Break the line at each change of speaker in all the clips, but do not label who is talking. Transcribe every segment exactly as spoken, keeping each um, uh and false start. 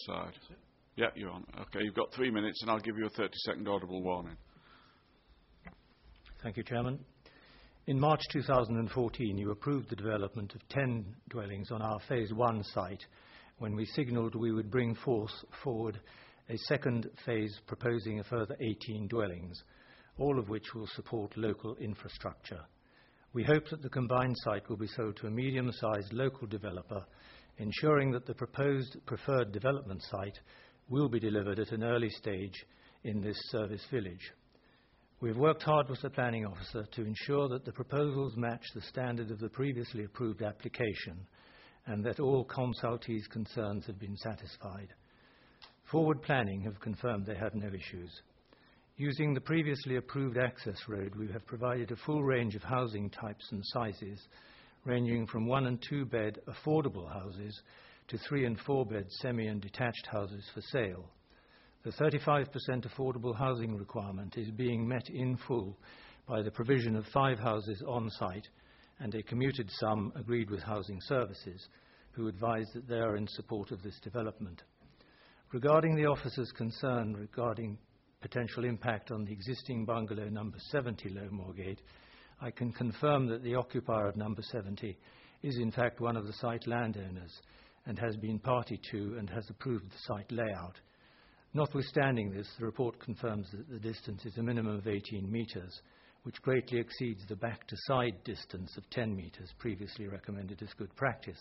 side. Yeah, you're on. Okay, you've got three minutes, and I'll give you a thirty-second audible warning.
Thank you, Chairman. In March two thousand fourteen, you approved the development of ten dwellings on our Phase one site when we signalled we would bring forth forward a second phase proposing a further eighteen dwellings, all of which will support local infrastructure. We hope that the combined site will be sold to a medium-sized local developer, ensuring that the proposed preferred development site will be delivered at an early stage in this service village. We have worked hard with the planning officer to ensure that the proposals match the standard of the previously approved application and that all consultees' concerns have been satisfied. Forward Planning have confirmed they have no issues. Using the previously approved access road, we have provided a full range of housing types and sizes, ranging from one and two bed affordable houses to three and four bed semi and detached houses for sale. The thirty-five percent affordable housing requirement is being met in full by the provision of five houses on site and a commuted sum agreed with Housing Services, who advise that they are in support of this development. Regarding the officer's concern regarding potential impact on the existing bungalow number seventy Low Moorgate, I can confirm that the occupier of number seventy is in fact one of the site landowners and has been party to and has approved the site layout. Notwithstanding this, the report confirms that the distance is a minimum of eighteen metres, which greatly exceeds the back-to-side distance of ten metres previously recommended as good practice.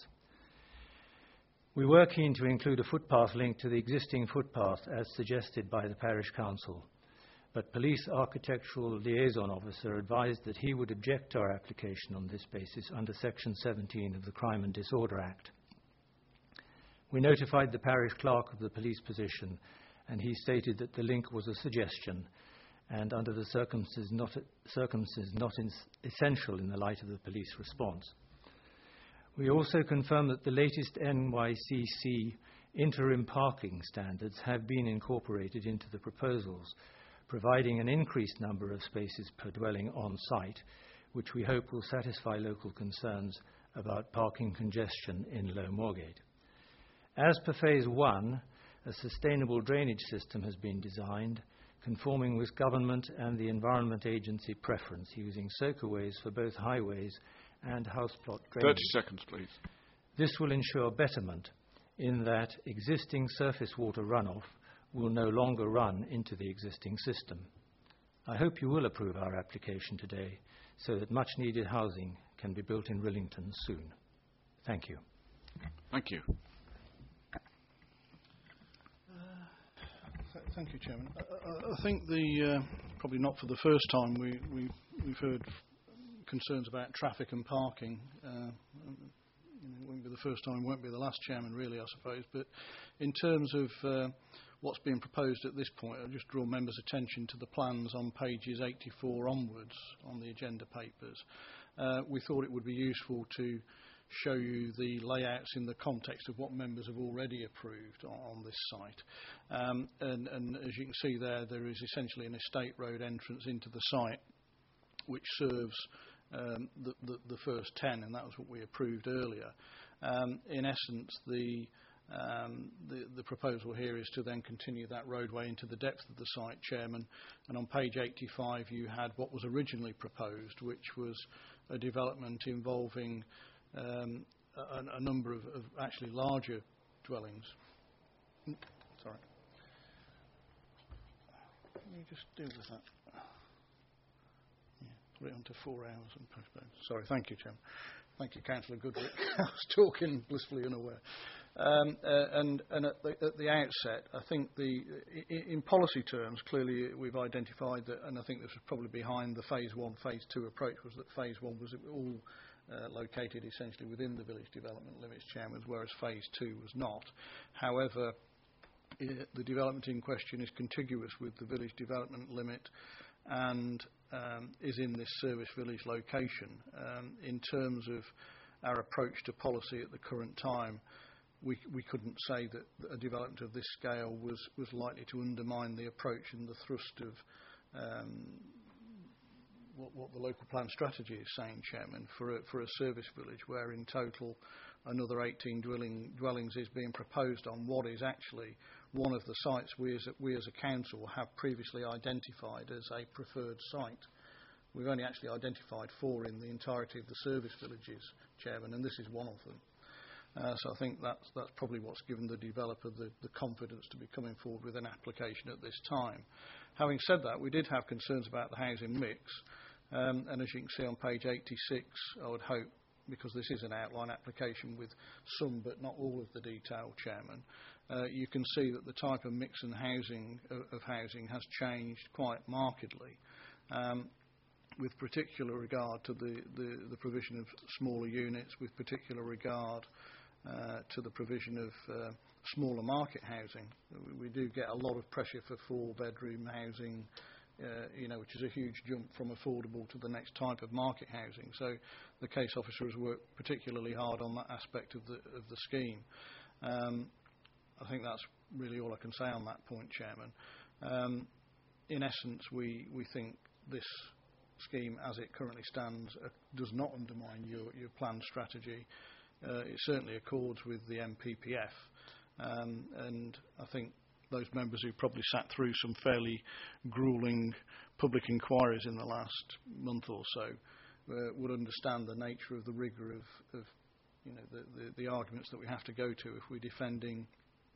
We were keen to include a footpath link to the existing footpath as suggested by the Parish Council, but Police Architectural Liaison Officer advised that he would object to our application on this basis under Section seventeen of the Crime and Disorder Act. We notified the Parish Clerk of the police position, and he stated that the link was a suggestion and under the circumstances not, circumstances not in, essential in the light of the police response. We also confirm that the latest N Y C C interim parking standards have been incorporated into the proposals, providing an increased number of spaces per dwelling on site, which we hope will satisfy local concerns about parking congestion in Low Moorgate. As per Phase one, a sustainable drainage system has been designed, conforming with Government and the Environment Agency preference, using soakaways for both highways and house plot drainage.
thirty seconds, please.
This will ensure betterment in that existing surface water runoff will no longer run into the existing system. I hope you will approve our application today so that much needed housing can be built in Rillington soon. Thank you.
Thank you.
Thank you, Chairman. I, I think the, uh, probably not for the first time, we, we, we've heard concerns about traffic and parking. Uh, you know, it won't be the first time, it won't be the last, Chairman, really, I suppose. But in terms of uh, what's being proposed at this point, I'll just draw members' attention to the plans on pages eighty-four onwards on the agenda papers. Uh, we thought it would be useful to show you the layouts in the context of what members have already approved on, on this site. Um, and, and as you can see there, there is essentially an estate road entrance into the site which serves um, the, the, the first ten, and that was what we approved earlier. Um, in essence, the, um, the, the proposal here is to then continue that roadway into the depth of the site, Chairman. And on page eighty-five, you had what was originally proposed, which was a development involving Um, a, a number of, of actually larger dwellings. Sorry. Let me just deal with that. Yeah, put it onto four hours and postpone. Sorry, thank you, Chairman. Thank you, Councillor Goodrich. I was talking blissfully unaware. Um, uh, and and at, the, at the outset, I think the in, in policy terms, clearly we've identified that, and I think this was probably behind the Phase one, Phase two approach, was that Phase one was all Uh, located essentially within the village development limits, Chairman, whereas Phase two was not. However, I, the development in question is contiguous with the village development limit and um, is in this service village location. Um, in terms of our approach to policy at the current time, we, we couldn't say that a development of this scale was, was likely to undermine the approach and the thrust of um, What, what the local plan strategy is saying, Chairman, for a, for a service village where in total another eighteen dwelling, dwellings is being proposed on what is actually one of the sites we as, a, we as a council have previously identified as a preferred site. We've only actually identified four in the entirety of the service villages, Chairman, and this is one of them. Uh, so I think that's, that's probably what's given the developer the, the confidence to be coming forward with an application at this time. Having said that, we did have concerns about the housing mix, um, and as you can see on page eighty-six, I would hope, because this is an outline application with some but not all of the detail, Chairman, uh, you can see that the type of mix and housing of, of housing has changed quite markedly, um, with particular regard to the, the, the provision of smaller units, with particular regard uh, to the provision of uh, smaller market housing. We, we do get a lot of pressure for four-bedroom housing, Uh, you know, which is a huge jump from affordable to the next type of market housing. So the case officer has worked particularly hard on that aspect of the of the scheme. Um, I think that's really all I can say on that point, Chairman. Um, in essence, we, we think this scheme, as it currently stands, uh, does not undermine your, your planned strategy. Uh, it certainly accords with the M P P F. Um, and I think those members who probably sat through some fairly gruelling public inquiries in the last month or so uh, would understand the nature of the rigour of, of you know, the, the, the arguments that we have to go to if we're defending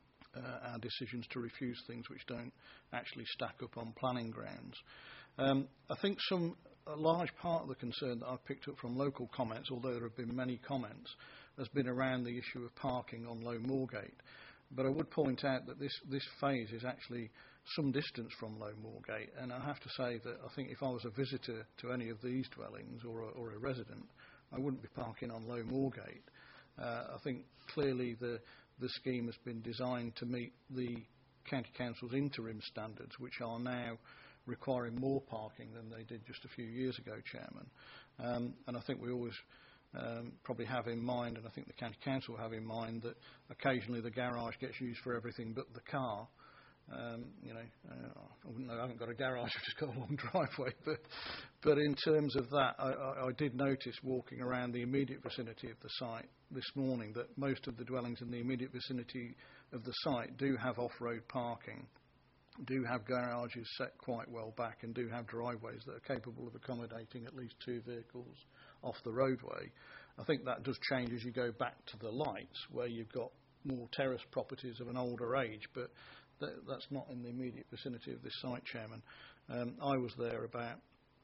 uh, our decisions to refuse things which don't actually stack up on planning grounds. Um, I think some a large part of the concern that I've picked up from local comments, although there have been many comments, has been around the issue of parking on Low Moorgate. But I would point out that this, this phase is actually some distance from Low Moorgate, and I have to say that I think if I was a visitor to any of these dwellings or a, or a resident, I wouldn't be parking on Low Moorgate. Uh, I think clearly the, the scheme has been designed to meet the County Council's interim standards, which are now requiring more parking than they did just a few years ago, Chairman. Um, and I think we always Um, probably have in mind, and I think the County Council have in mind, that occasionally the garage gets used for everything but the car. Um, you know, uh, I wouldn't know, I haven't got a garage, I've just got a long driveway. But, but in terms of that, I, I, I did notice walking around the immediate vicinity of the site this morning that most of the dwellings in the immediate vicinity of the site do have off-road parking, do have garages set quite well back, and do have driveways that are capable of accommodating at least two vehicles off the roadway. I think that does change as you go back to the lights, where you've got more terrace properties of an older age, but th that's not in the immediate vicinity of this site, Chairman. Um, I was there about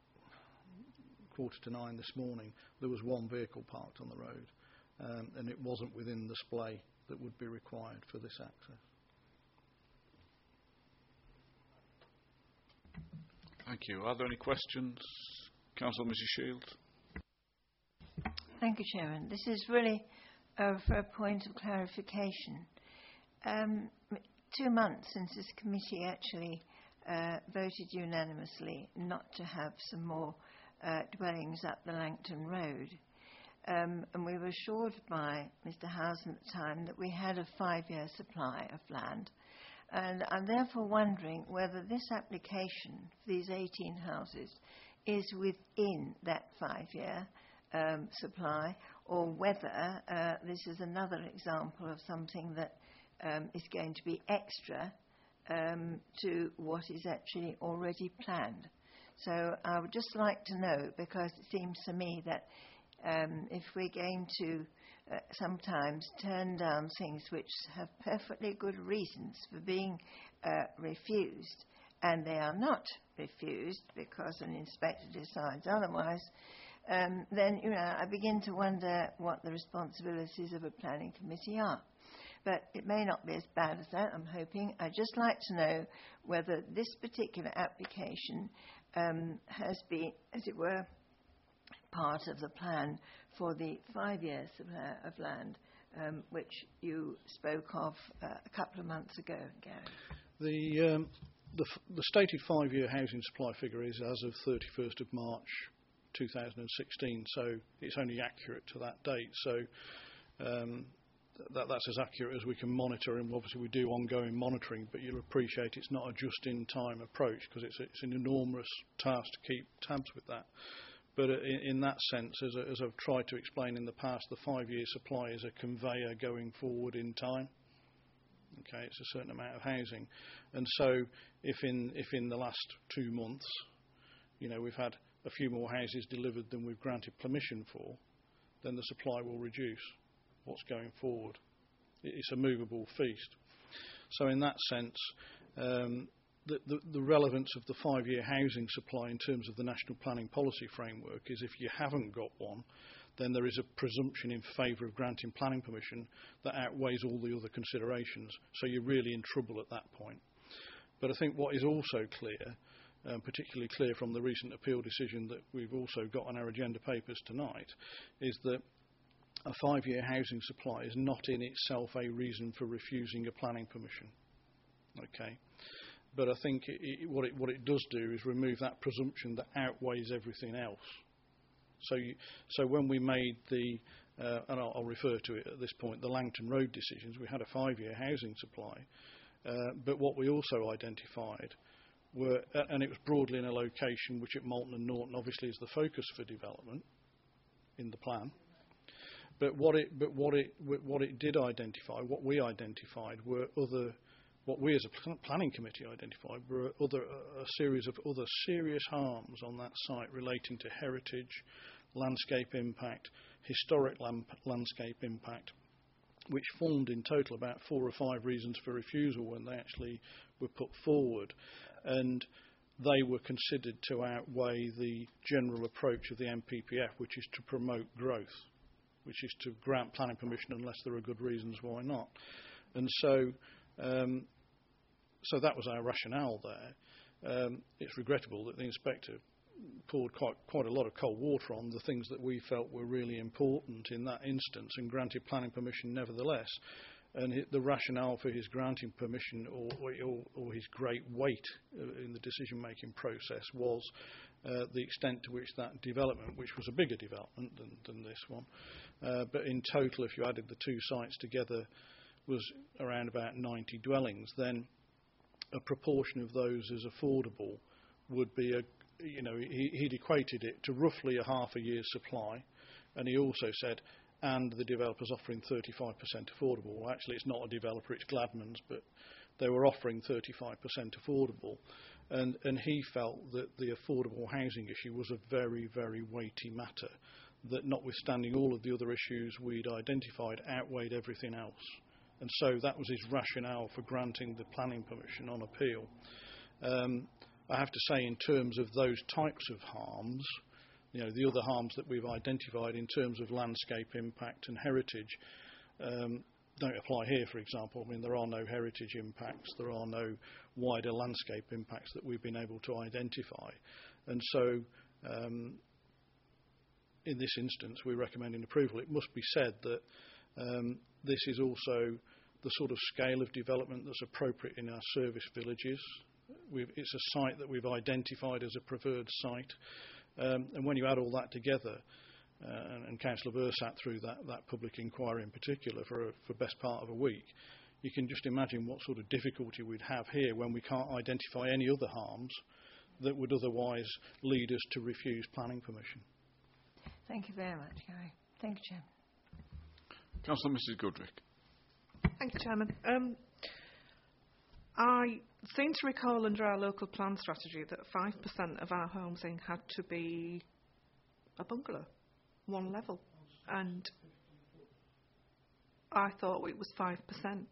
quarter to nine this morning. There was one vehicle parked on the road, um, and it wasn't within the display that would be required for this access.
Thank you. Are there any questions? Councillor Missus Shields.
Thank you, Chairman. This is really uh, for a point of clarification. Um, two months since this committee actually uh, voted unanimously not to have some more uh, dwellings up the Langton Road. Um, and we were assured by Mister Housen at the time that we had a five-year supply of land. And I'm therefore wondering whether this application for these eighteen houses is within that five-year um, supply, or whether uh, this is another example of something that um, is going to be extra um, to what is actually already planned. So I would just like to know, because it seems to me that um, if we're going to uh, sometimes turn down things which have perfectly good reasons for being uh, refused, and they are not refused because an inspector decides otherwise, um, then, you know, I begin to wonder what the responsibilities of a planning committee are. But it may not be as bad as that, I'm hoping. I'd just like to know whether this particular application um, has been, as it were, part of the plan for the five-year supply of land, um, which you spoke of uh, a couple of months ago, Gary.
The, um, the, f the stated five-year housing supply figure is as of thirty-first of March two thousand sixteen, so it's only accurate to that date. So um, that, that's as accurate as we can monitor, and obviously we do ongoing monitoring, but you'll appreciate it's not a just-in-time approach, because it's, it's an enormous task to keep tabs with that. But in, in that sense, as, a, as I've tried to explain in the past, the five-year supply is a conveyor going forward in time. Okay, it's a certain amount of housing. And so if in, if in the last two months, you know, we've had a few more houses delivered than we've granted permission for, then the supply will reduce what's going forward. It's a movable feast. So in that sense, um, the, the, the relevance of the five-year housing supply in terms of the National Planning Policy Framework is if you haven't got one, then there is a presumption in favour of granting planning permission that outweighs all the other considerations. So you're really in trouble at that point. But I think what is also clear, um, particularly clear from the recent appeal decision that we've also got on our agenda papers tonight, is that a five-year housing supply is not in itself a reason for refusing a planning permission. Okay, but I think it, it, what, it, what it does do is remove that presumption that outweighs everything else. So, you, so when we made the, uh, and I'll, I'll refer to it at this point, the Langton Road decisions, we had a five-year housing supply, uh, but what we also identified were, uh, and it was broadly in a location which at Malton and Norton obviously is the focus for development in the plan. But what it, but what it, what it did identify, what we identified were other, what we as a planning committee identified were other, a series of other serious harms on that site relating to heritage, landscape impact, historic lamp, landscape impact, which formed in total about four or five reasons for refusal when they actually were put forward. And they were considered to outweigh the general approach of the M P P F, which is to promote growth, which is to grant planning permission unless there are good reasons why not. And so, um, so that was our rationale there. Um, it's regrettable that the inspector poured quite, quite a lot of cold water on the things that we felt were really important in that instance and granted planning permission nevertheless. And it, the rationale for his granting permission or, or, or his great weight in the decision-making process was uh, the extent to which that development, which was a bigger development than, than this one, uh, but in total, if you added the two sites together, was around about ninety dwellings, then a proportion of those as affordable would be a, you know, he, he'd equated it to roughly a half a year's supply, and he also said, and the developer's offering thirty-five percent affordable. Well, actually, it's not a developer, it's Gladman's, but they were offering thirty-five percent affordable. And, and he felt that the affordable housing issue was a very, very weighty matter, that notwithstanding all of the other issues we'd identified, outweighed everything else. And so that was his rationale for granting the planning permission on appeal. Um, I have to say, in terms of those types of harms, you know, the other harms that we've identified in terms of landscape impact and heritage um, don't apply here, for example. I mean, there are no heritage impacts, there are no wider landscape impacts that we've been able to identify. And so, um, in this instance, we're recommending approval. It must be said that um, this is also the sort of scale of development that's appropriate in our service villages. We've, it's a site that we've identified as a preferred site. Um, and when you add all that together, uh, and, and Councillor Burr sat through that, that public inquiry in particular for a, for best part of a week, you can just imagine what sort of difficulty we'd have here when we can't identify any other harms that would otherwise lead us to refuse planning permission.
Thank you very much, Gary. Thank you, Chairman.
Councillor Missus Goodrick.
Thank you, Chairman. Um, I seem to recall under our local plan strategy that five percent of our housing had to be a bungalow, one level, and I thought it was five percent.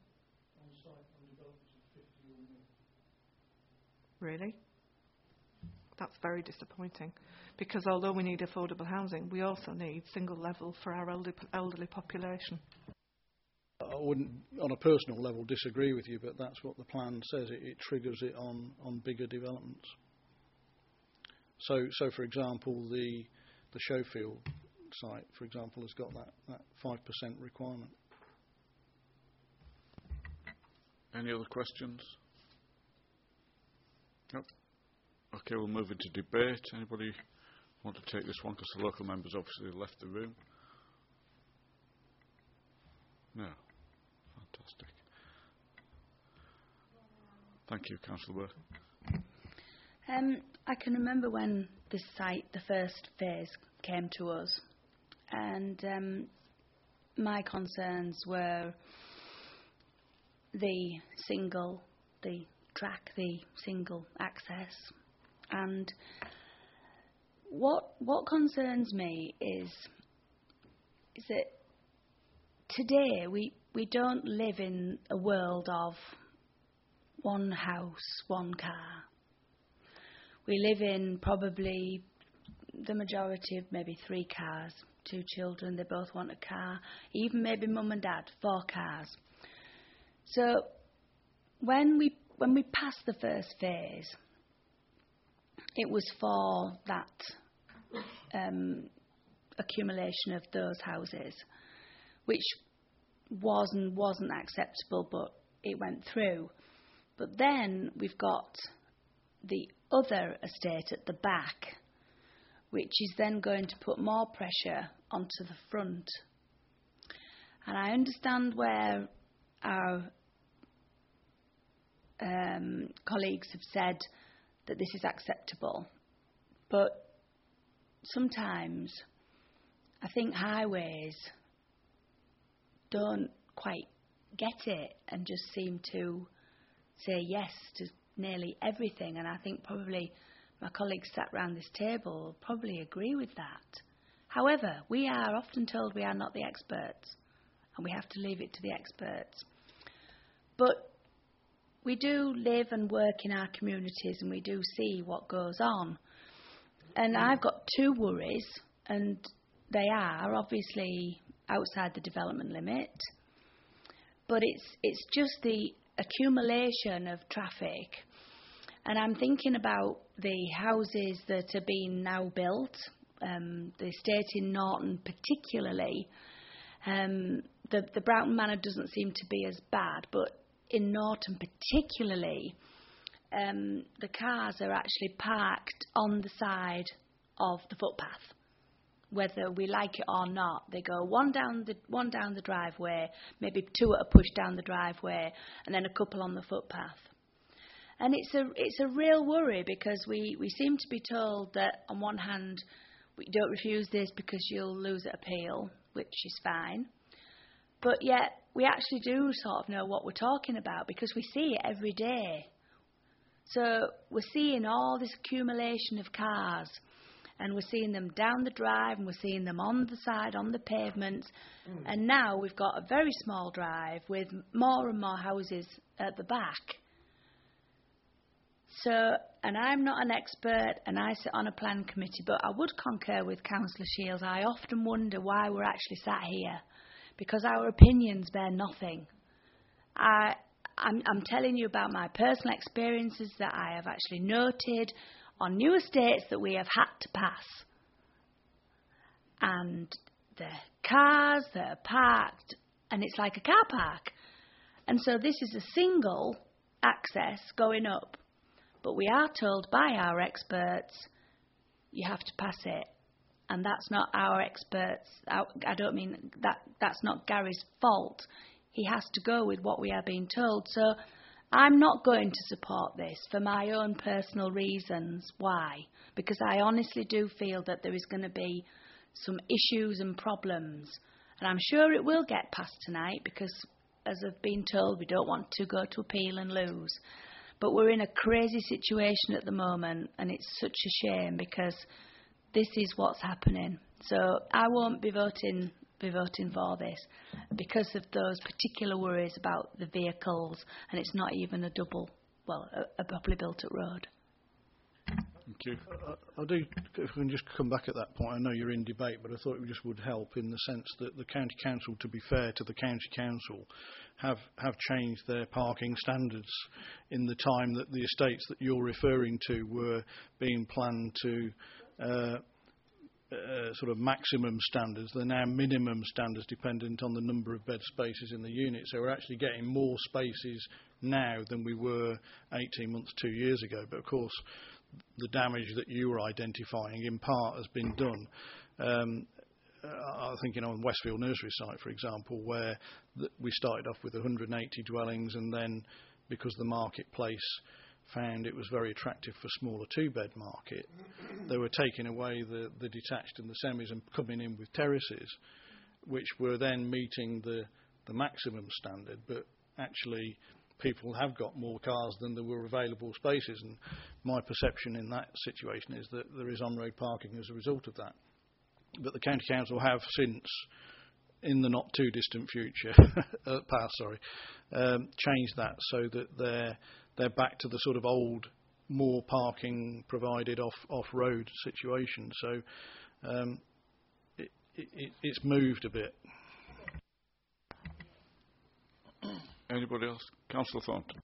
Really? That's very disappointing, because although we need affordable housing, we also need single level for our elderly, elderly population.
I wouldn't, on a personal level, disagree with you, but that's what the plan says. It, it triggers it on, on bigger developments. So, so for example, the the Showfield site, for example, has got that, that five percent requirement.
Any other questions? Nope. Okay, we'll move into debate. Anybody want to take this one? Because the local members obviously left the room. No. Fantastic. Thank you, Councillor Burke.
Um, I can remember when the site, the first phase, came to us, and um, my concerns were the single, the track, the single access, and what what concerns me is is that today we we don't live in a world of one house, one car. We live in probably the majority of maybe three cars, two children, they both want a car, even maybe mum and dad, four cars. So when we when we passed the first phase, it was for that um, accumulation of those houses, which wasn't wasn't acceptable, but it went through. But then we've got the other estate at the back, which is then going to put more pressure onto the front. And I understand where our um, colleagues have said that this is acceptable, but sometimes I think highways don't quite get it and just seem to say yes to nearly everything, and I think probably my colleagues sat round this table will probably agree with that. However, we are often told we are not the experts, and we have to leave it to the experts. But we do live and work in our communities, and we do see what goes on. And I've got two worries, and they are obviously outside the development limit, but it's it's just the accumulation of traffic. And I'm thinking about the houses that are being now built, um, the estate in Norton particularly. Um, the, the Broughton Manor doesn't seem to be as bad, but in Norton particularly, um, the cars are actually parked on the side of the footpath. Whether we like it or not, they go one down the one down the driveway, maybe two at a push down the driveway, and then a couple on the footpath. And it's a it's a real worry, because we, we seem to be told that on one hand we don't refuse this because you'll lose at appeal, which is fine, but yet we actually do sort of know what we're talking about because we see it every day. So we're seeing all this accumulation of cars, and we're seeing them down the drive, and we're seeing them on the side, on the pavements. Mm. And now we've got a very small drive with more and more houses at the back. So, and I'm not an expert, and I sit on a plan committee, but I would concur with Councillor Shields. I often wonder why we're actually sat here, because our opinions bear nothing. I, I'm, I'm telling you about my personal experiences that I have actually noted on new estates that we have had to pass. And the cars that are parked, and it's like a car park. And so this is a single access going up. But we are told by our experts, you have to pass it. And that's not our experts. I don't mean that that's not Gary's fault. He has to go with what we are being told. So I'm not going to support this for my own personal reasons. Why? Because I honestly do feel that there is going to be some issues and problems. And I'm sure it will get passed tonight because, as I've been told, we don't want to go to appeal and lose. But we're in a crazy situation at the moment, and it's such a shame because this is what's happening. So I won't be voting be voting for this because of those particular worries about the vehicles, and it's not even a double, well, a, a properly built-up road.
Thank you.
I, I do, if we can just come back at that point, I know you're in debate, but I thought it just would help in the sense that the County Council, to be fair to the County Council, have, have changed their parking standards in the time that the estates that you're referring to were being planned to uh, Uh, sort of maximum standards. They're now minimum standards dependent on the number of bed spaces in the unit. So we're actually getting more spaces now than we were eighteen months, two years ago. But of course, the damage that you were identifying in part has been done. Um, I'm thinking on Westfield Nursery site, for example, where th- we started off with one hundred eighty dwellings, and then because the marketplace found it was very attractive for smaller two-bed market. They were taking away the, the detached and the semis and coming in with terraces, which were then meeting the, the maximum standard, but actually people have got more cars than there were available spaces, and my perception in that situation is that there is on-road parking as a result of that. But the County Council have since, in the not too distant future, uh, past, sorry, um, changed that so that they're they're back to the sort of old, more parking provided off off road situation. So um, it, it, it's moved a bit.
Anybody else? Councillor Thornton.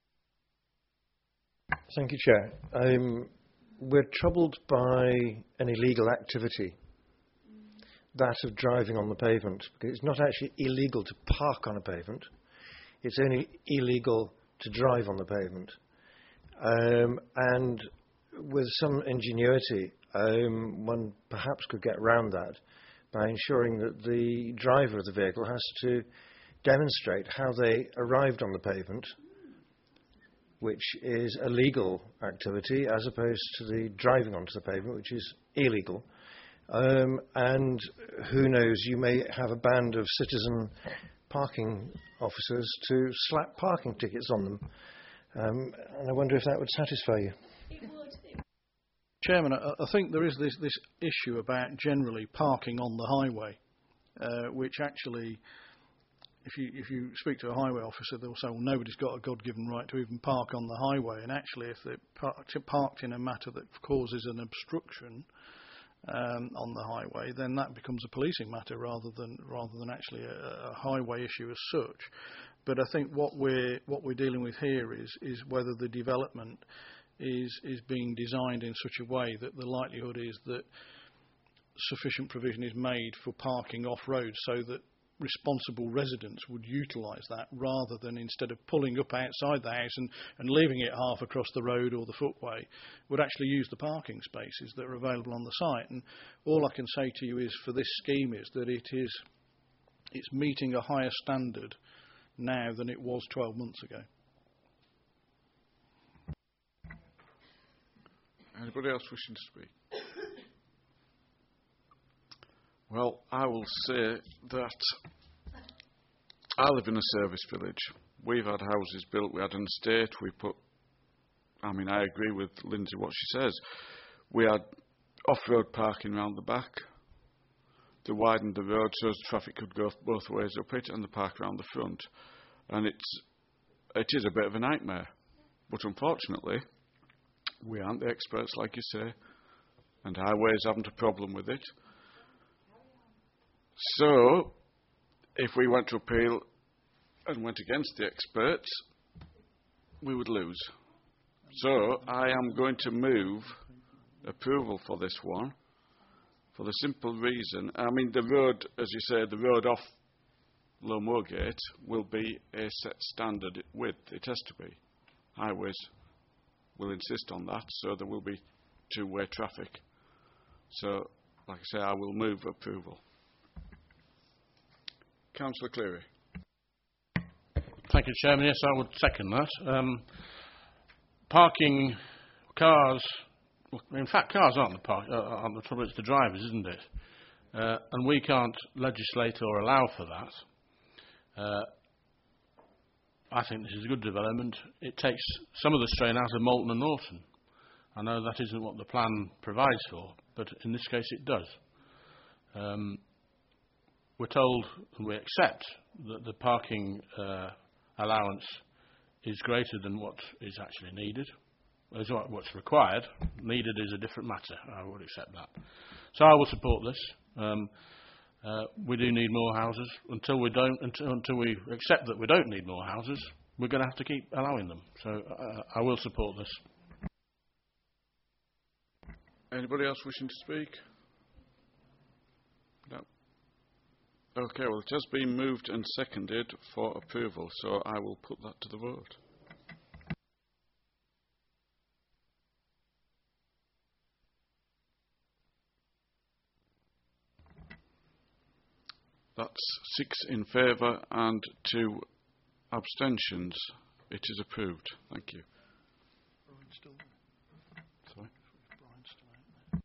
Thank you, Chair. Um, we're troubled by an illegal activity, that of driving on the pavement. Because it's not actually illegal to park on a pavement. It's only illegal to drive on the pavement. Um, and with some ingenuity, um, one perhaps could get around that by ensuring that the driver of the vehicle has to demonstrate how they arrived on the pavement, which is a legal activity, as opposed to the driving onto the pavement, which is illegal. Um, and who knows, you may have a band of citizen parking officers to slap parking tickets on them. Um, and I wonder if that would satisfy you.
It would. It
Chairman, I, I think there is this, this issue about generally parking on the highway, uh, which actually, if you if you speak to a highway officer, they'll say, well, nobody's got a God-given right to even park on the highway. And actually, if they're parked, parked in a matter that causes an obstruction um, on the highway, then that becomes a policing matter rather than rather than actually a, a highway issue as such. But I think what we're what we're dealing with here is is whether the development is is being designed in such a way that the likelihood is that sufficient provision is made for parking off-road, so that responsible residents would utilise that, rather than, instead of pulling up outside the house and, and leaving it half across the road or the footway, would actually use the parking spaces that are available on the site. And all I can say to you is, for this scheme, is that it is it's meeting a higher standard now than it was twelve months ago.
Anybody else wishing to speak? Well, I will say that I live in a service village. We've had houses built, we had an estate, we put, I mean, I agree with Lindsay what she says. We had off-road parking round the back. They widened the road so as traffic could go both ways up it, and the park around the front. And it's, it is a bit of a nightmare. But unfortunately, we aren't the experts, like you say, and Highways haven't a problem with it. So, if we went to appeal and went against the experts, we would lose. So, I am going to move approval for this one, for the simple reason, I mean, the road, as you say, the road off Low Moorgate will be a set standard width. It has to be. Highways will insist on that, so there will be two-way traffic. So, like I say, I will move approval. Councillor Cleary.
Thank you, Chairman. Yes, I would second that. Um, parking cars, in fact, cars aren't the, park, uh, aren't the trouble, it's the drivers, isn't it? Uh, and we can't legislate or allow for that. Uh, I think this is a good development. It takes some of the strain out of Moulton and Norton. I know that isn't what the plan provides for, but in this case it does. Um, we're told, and we accept, that the parking uh, allowance is greater than what is actually needed. Is what, what's required. Needed is a different matter. I would accept that. So I will support this. Um, uh, we do need more houses. Until we don't, until, until we accept that we don't need more houses, we're going to have to keep allowing them. So uh, I will support this.
Anybody else wishing to speak? No. Okay, well, it has been moved and seconded for approval, so I will put that to the vote. That's six in favour and two abstentions. It is approved. Thank you.
still there?
Sorry?
Brian's still out there.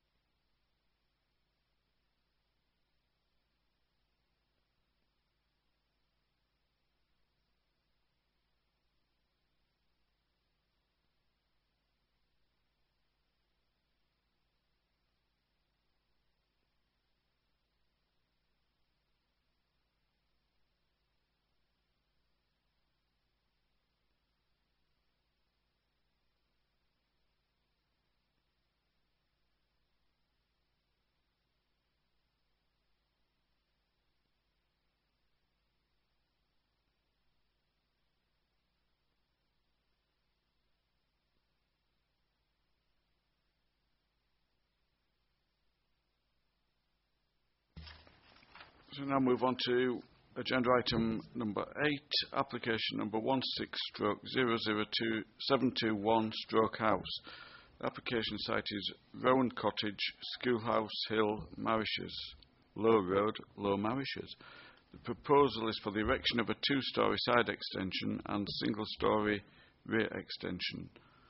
So now move on to agenda item number eight, application number one six stroke zero zero two seven two one stroke house. The application site is Rowan Cottage, Schoolhouse Hill, Marishes, Low Road, Low Marishes. The proposal is for the erection of a two-storey side extension and single-storey rear extension.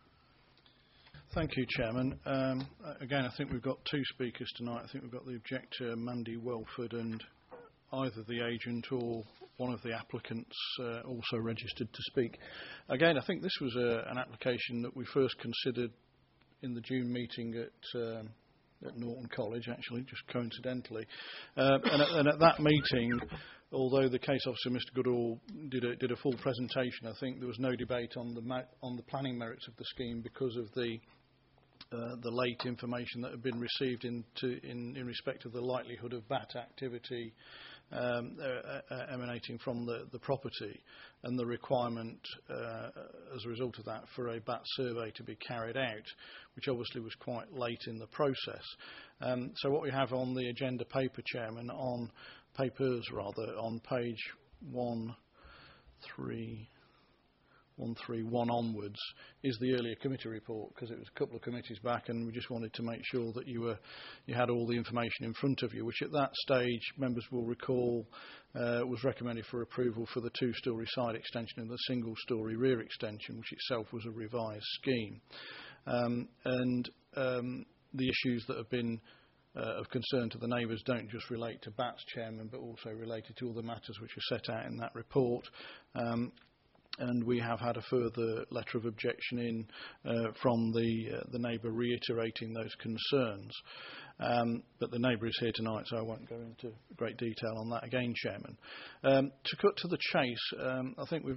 Thank you, Chairman. Um, again, I think we've got two speakers tonight. I think we've got the objector, Mandy Welford, and either the agent or one of the applicants uh, also registered to speak. Again, I think this was a, an application that we first considered in the June meeting at, um, at Norton College, actually, just coincidentally. Uh, and, at, and at that meeting, although the case officer, Mister Goodall, did a, did a full presentation, I think there was no debate on the, ma- on the planning merits of the scheme because of the Uh, the late information that had been received into, in, in respect of the likelihood of bat activity um, uh, uh, emanating from the, the property and the requirement uh, as a result of that for a bat survey to be carried out, which obviously was quite late in the process. Um, so what we have on the agenda paper, Chairman, on papers rather, on page one, three, one three one onwards is the earlier committee report, because it was a couple of committees back and we just wanted to make sure that you were you had all the information in front of you, which at that stage members will recall uh, was recommended for approval for the two-storey side extension and the single-storey rear extension, which itself was a revised scheme. Um, and um, the issues that have been Uh, of concern to the neighbours don't just relate to bats, Chairman, but also related to all the matters which are set out in that report. Um, and we have had a further letter of objection in uh, from the uh, the neighbour reiterating those concerns. Um, but the neighbour is here tonight, so I won't go into great detail on that again, Chairman. Um, to cut to the chase, um, I think we've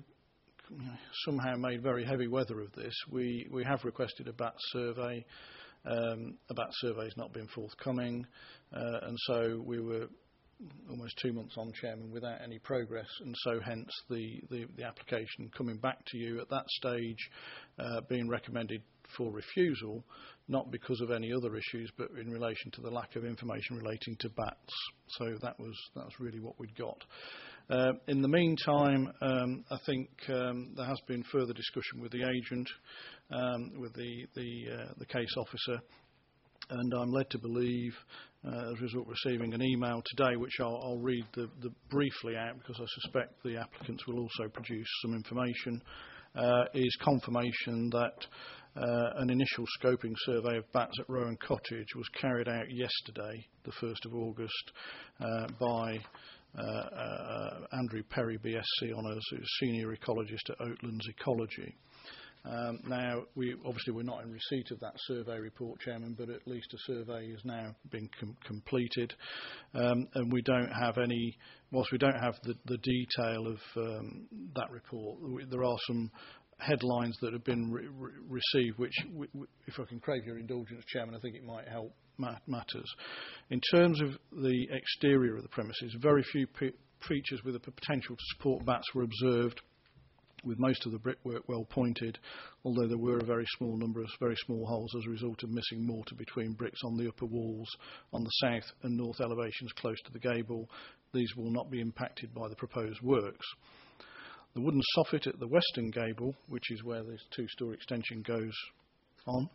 somehow made very heavy weather of this. We, we have requested a bat survey. Um, a bat survey has not been forthcoming, uh, and so we were almost two months on, Chairman, without any progress, and so hence the, the, the application coming back to you at that stage uh, being recommended for refusal, not because of any other issues, but in relation to the lack of information relating to bats. So that was, that was really what we'd got. Uh, in the meantime, um, I think um, there has been further discussion with the agent, um, with the, the, uh, the case officer, and I'm led to believe, uh, as a result of receiving an email today, which I'll, I'll read the, the briefly out because I suspect the applicants will also produce some information, uh, is confirmation that uh, an initial scoping survey of bats at Rowan Cottage was carried out yesterday, the first of August, uh, by uh, uh, Andrew Perry, B S c Honours, who's Senior Ecologist at Oatlands Ecology. Um, now, we obviously we're not in receipt of that survey report, Chairman, but at least a survey has now been com- completed, um, and we don't have any. Whilst we don't have the, the detail of um, that report, we, there are some headlines that have been re- re- received, which, w- w- if I can crave your indulgence, Chairman, I think it might help ma- matters. In terms of the exterior of the premises, very few p- features with a potential to support bats were observed, with most of the brickwork well pointed, although there were a very small number of very small holes as a result of missing mortar between bricks on the upper walls on the south and north elevations close to the gable. These will not be impacted by the proposed works. The wooden soffit at the western gable, which is where this two-storey extension goes on,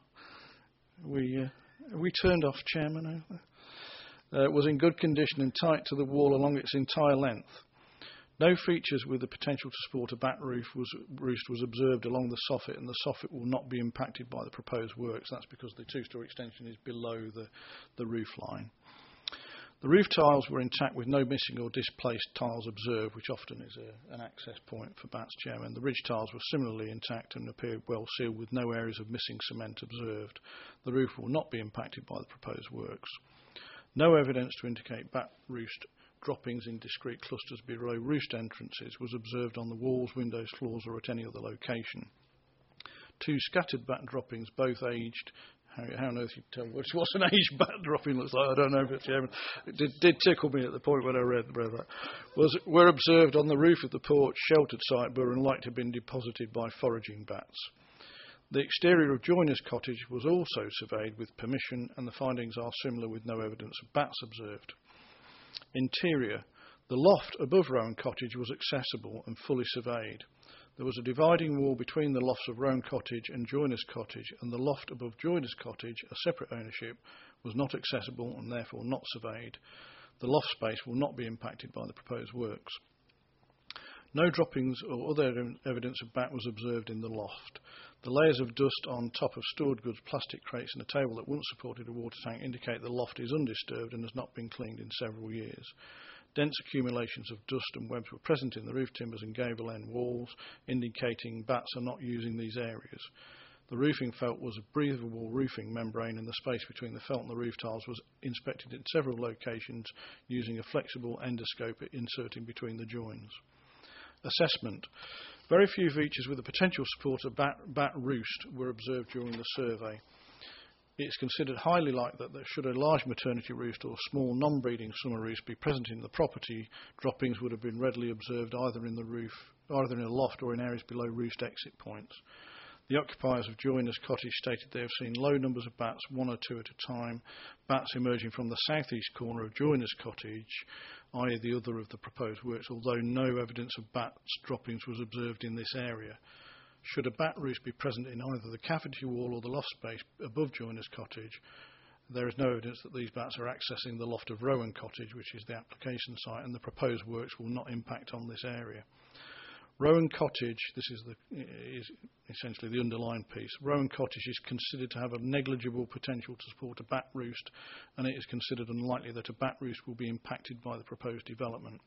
we uh, we turned off, Chairman, uh, was in good condition and tight to the wall along its entire length. No features with the potential to support a bat roof was, roost was observed along the soffit, and the soffit will not be impacted by the proposed works. That's because the two-storey extension is below the, the roof line. The roof tiles were intact with no missing or displaced tiles observed, which often is a, an access point for bats, Chairman. The ridge tiles were similarly intact and appeared well sealed with no areas of missing cement observed. The roof will not be impacted by the proposed works. No evidence to indicate bat roost droppings in discrete clusters below roost entrances was observed on the walls, windows, floors or at any other location. Two scattered bat droppings, both aged. How, how on earth you tell what's, what's an aged bat dropping looks like? I don't know, but Chairman, it did, did tickle me at the point when I read, read that. Was, were observed on the roof of the porch, sheltered site, but unlikely to have been deposited by foraging bats. The exterior of Joiner's cottage was also surveyed with permission, and the findings are similar with no evidence of bats observed. Interior. The loft above Rowan Cottage was accessible and fully surveyed. There was a dividing wall between the lofts of Rowan Cottage and Joiner's Cottage, and the loft above Joiner's Cottage, a separate ownership, was not accessible and therefore not surveyed. The loft space will not be impacted by the proposed works. No droppings or other evidence of bat was observed in the loft. The layers of dust on top of stored goods, plastic crates and a table that once supported a water tank indicate the loft is undisturbed and has not been cleaned in several years. Dense accumulations of dust and webs were present in the roof timbers and gable end walls, indicating bats are not using these areas. The roofing felt was a breathable roofing membrane, and the space between the felt and the roof tiles was inspected in several locations using a flexible endoscope inserting between the joins. Assessment. Very few features with the potential support of bat, bat roost were observed during the survey. It is considered highly likely that should a large maternity roost or small non-breeding summer roost be present in the property, droppings would have been readily observed either in the roof, either in a loft or in areas below roost exit points. The occupiers of Joiner's Cottage stated they have seen low numbers of bats, one or two at a time, bats emerging from the southeast corner of Joiner's Cottage, that is the other of the proposed works, although no evidence of bats droppings was observed in this area. Should a bat roost be present in either the cavity wall or the loft space above Joiner's Cottage, there is no evidence that these bats are accessing the loft of Rowan Cottage, which is the application site, and the proposed works will not impact on this area. Rowan Cottage, this is, the, is essentially the underlying piece. Rowan Cottage is considered to have a negligible potential to support a bat roost, and it is considered unlikely that a bat roost will be impacted by the proposed development.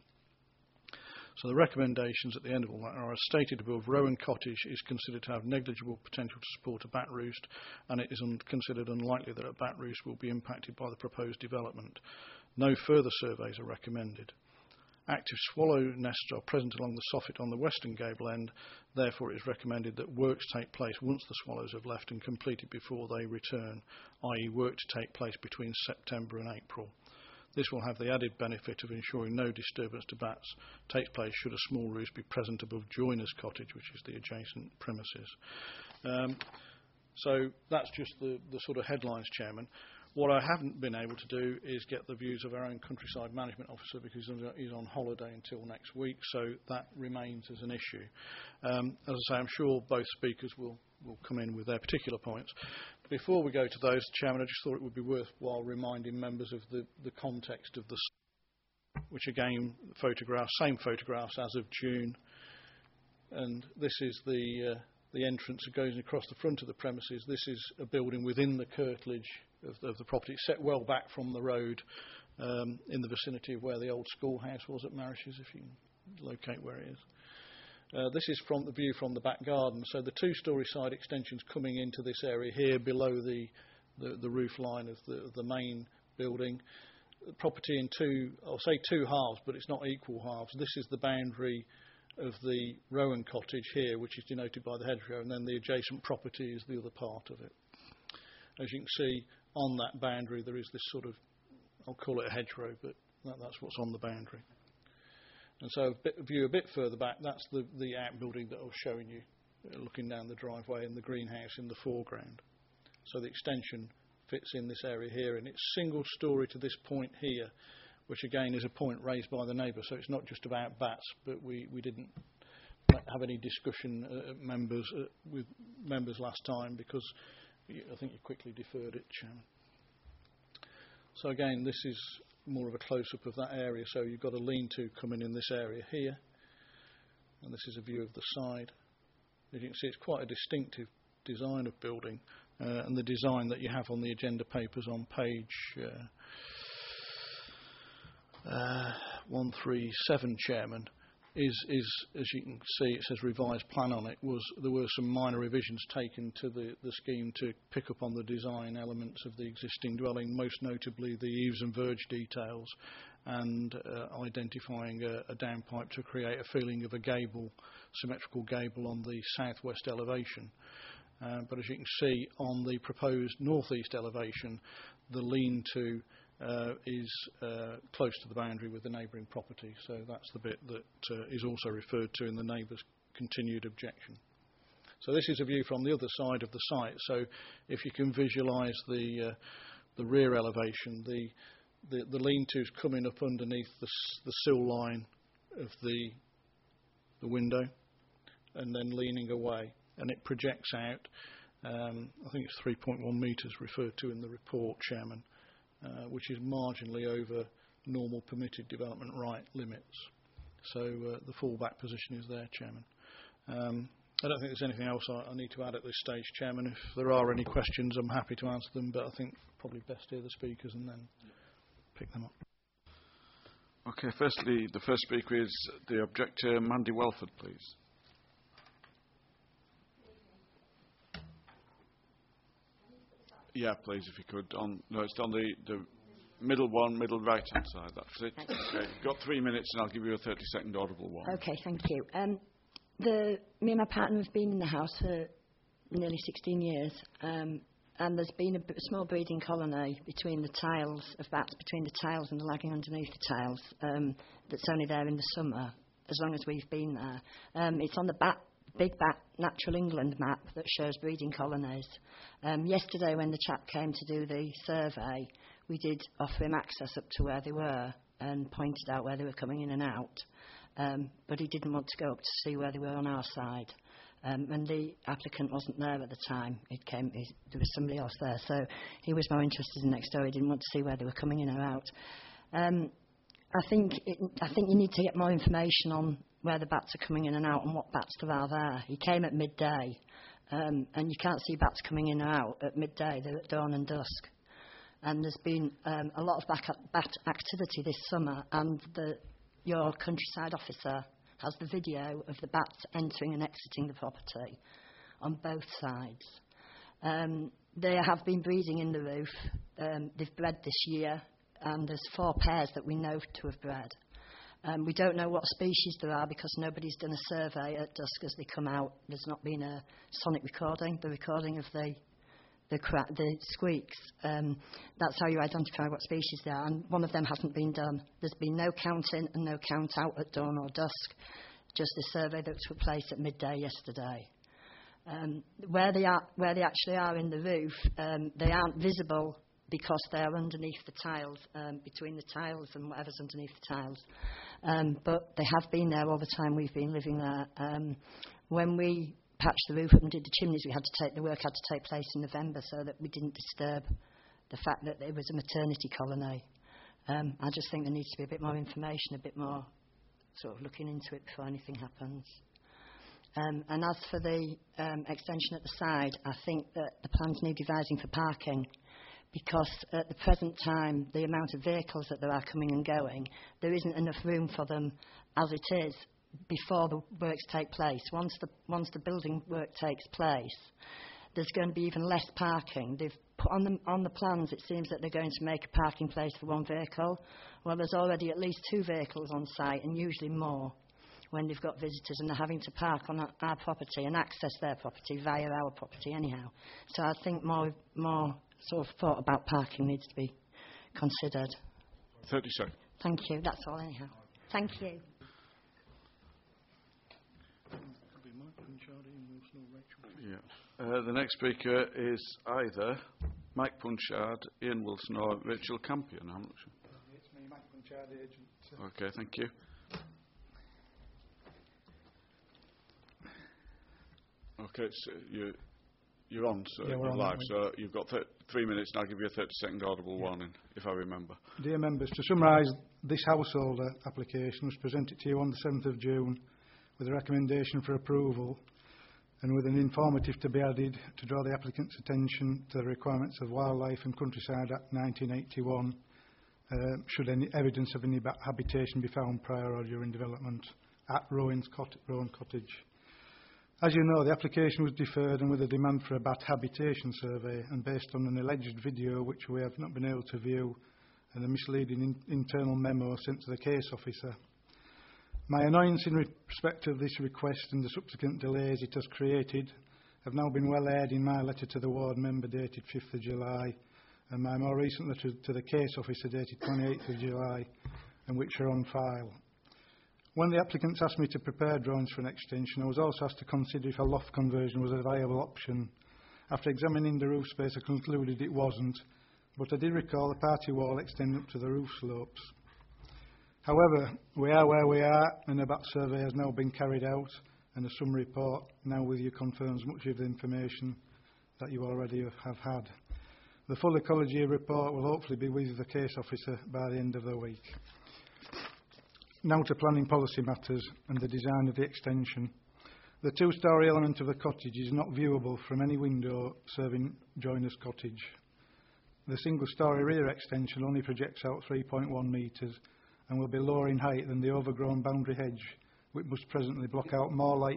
So the recommendations at the end of all that are, as stated above, Rowan Cottage is considered to have negligible potential to support a bat roost, and it is un- considered unlikely that a bat roost will be impacted by the proposed development. No further surveys are recommended. Active swallow nests are present along the soffit on the western gable end, therefore it is recommended that works take place once the swallows have left and completed before they return, that is work to take place between September and April. This will have the added benefit of ensuring no disturbance to bats takes place should a small roost be present above Joiner's Cottage, which is the adjacent premises. Um, so that's just the, the sort of headlines, Chairman. What I haven't been able to do is get the views of our own countryside management officer because he's on holiday until next week, so that remains as an issue. Um, as I say, I'm sure both speakers will, will come in with their particular points. Before we go to those, Chairman, I just thought it would be worthwhile reminding members of the, the context of the, which again, photographs, same photographs as of June, and this is the uh, the entrance that goes across the front of the premises. This is a building within the curtilage of the, of the property. It's set well back from the road um, in the vicinity of where the old schoolhouse was at Marishes, if you can locate where it is. Uh, this is from the view from the back garden. So the two-storey side extensions coming into this area here below the, the, the roof line of the, of the main building. The property in two, I'll say two halves, but it's not equal halves. This is the boundary of the Rowan Cottage here, which is denoted by the hedgerow, and then the adjacent property is the other part of it. As you can see, on that boundary there is this sort of, I'll call it a hedgerow, but that, that's what's on the boundary. And so a bit, view a bit further back, that's the, the outbuilding that I was showing you, uh, looking down the driveway, and the greenhouse in the foreground. So the extension fits in this area here, and it's single storey to this point here, which again is a point raised by the neighbour, so it's not just about bats, but we, we didn't have any discussion uh, members uh, with members last time because I think you quickly deferred it, Chairman. So again, this is more of a close-up of that area, so you've got a lean-to coming in this area here, and this is a view of the side. As you can see, it's quite a distinctive design of building, uh, and the design that you have on the agenda papers on page uh, uh, one three seven, Chairman, is, is, as you can see, it says revised plan on it. Was there were some minor revisions taken to the, the scheme to pick up on the design elements of the existing dwelling, most notably the eaves and verge details, and uh, identifying a, a downpipe to create a feeling of a gable, symmetrical gable on the southwest elevation. Uh, but as you can see on the proposed northeast elevation, the lean-to uh, is uh, close to the boundary with the neighbouring property, so that's the bit that uh, is also referred to in the neighbour's continued objection. So this is a view from the other side of the site. So if you can visualise the uh, the rear elevation, the the, the lean-to's coming up underneath the, the sill line of the the window, and then leaning away, and it projects out. Um, I think it's three point one metres referred to in the report, Chairman, uh, which is marginally over normal permitted development right limits. So uh, the fallback position is there, Chairman. Um, I don't think there's anything else I, I need to add at this stage, Chairman. If there are any questions, I'm happy to answer them, but I think probably best hear the speakers and then pick them up.
Okay, firstly, the first speaker is the objector, Mandy Welford, please. Yeah, please, if you could. On, no, it's on the, the middle one, middle right-hand side. That's it. Okay, you've got three minutes, and I'll give you a thirty-second audible one.
Okay, thank you. Um, the, me and my partner have been in the house for nearly sixteen years, um, and there's been a b- small breeding colony between the tiles of bats, between the tiles and the lagging underneath the tiles, um, that's only there in the summer, as long as we've been there. Um, it's on the bat, Big Bat Natural England map that shows breeding colonies. Um, yesterday, when the chap came to do the survey, we did offer him access up to where they were and pointed out where they were coming in and out. Um, but he didn't want to go up to see where they were on our side. Um, and the applicant wasn't there at the time. It came, it, there was somebody else there. So he was more interested in next door. He didn't want to see where they were coming in or out. Um, I think it, I think you need to get more information on where the bats are coming in and out and what bats there are there. He came at midday, um, and you can't see bats coming in or out at midday. They're at dawn and dusk. And there's been um, a lot of back bat activity this summer, and the, your countryside officer has the video of the bats entering and exiting the property on both sides. Um, they have been breeding in the roof. Um, they've bred this year, and there's four pairs that we know to have bred. Um, we don't know what species there are because nobody's done a survey at dusk as they come out. There's not been a sonic recording, the recording of the the, cra- the squeaks. Um, that's how you identify what species they are, and one of them hasn't been done. There's been no count in and no count out at dawn or dusk, just the survey that took place at midday yesterday. Um, where they are, where they actually are in the roof, um, they aren't visible because they're underneath the tiles, um, between the tiles and whatever's underneath the tiles. Um, but they have been there all the time we've been living there. Um, when we patched the roof up and did the chimneys, we had to take the work had to take place in November so that we didn't disturb the fact that it was a maternity colony. Um, I just think there needs to be a bit more information, a bit more sort of looking into it before anything happens. Um, and as for the um, extension at the side, I think that the plans need revising for parking, because at the present time, the amount of vehicles that there are coming and going, there isn't enough room for them as it is before the works take place. Once the, once the building work takes place, there's going to be even less parking. They've put on the, on the plans, it seems that they're going to make a parking place for one vehicle. Well, there's already at least two vehicles on site, and usually more, when they've got visitors and they're having to park on our, our property and access their property via our property anyhow. So I think more more sort of thought about parking needs to be considered.
thirty seconds.
Thank you. That's all anyhow. Thank you.
Yeah. Uh, the next speaker is either Mike Punchard, Ian Wilson, or Rachel Campion. I'm not sure.
It's me, Mike Punchard, agent.
Okay, thank you. Okay, so you, you're on, so
yeah,
you're
on
live. So you've got th- three minutes, and I'll give you a thirty-second audible
yeah.
warning, if I remember.
Dear members, to summarise, this householder application was presented to you on the seventh of June with a recommendation for approval and with an informative to be added to draw the applicant's attention to the requirements of Wildlife and Countryside Act nineteen eighty-one, uh, should any evidence of any bat habitation be found prior or during development at Rowan's Cot- Rowan Cottage. As you know, the application was deferred and with a demand for a bat habitation survey, and based on an alleged video which we have not been able to view and a misleading in- internal memo sent to the case officer. My annoyance in respect of this request and the subsequent delays it has created have now been well aired in my letter to the ward member dated fifth of July and my more recent letter to the case officer dated twenty-eighth of July, and which are on file. When the applicants asked me to prepare drawings for an extension, I was also asked to consider if a loft conversion was a viable option. After examining the roof space, I concluded it wasn't, but I did recall the party wall extending up to the roof slopes. However, we are where we are, and a bat survey has now been carried out, and a summary report now with you confirms much of the information that you already have had. The full ecology report will hopefully be with the case officer by the end of the week. Now to planning policy matters and the design of the extension. The two-storey element of the cottage is not viewable from any window serving Joiner's Cottage. The single-storey rear extension only projects out three point one metres and will be lower in height than the overgrown boundary hedge, which must presently block out more light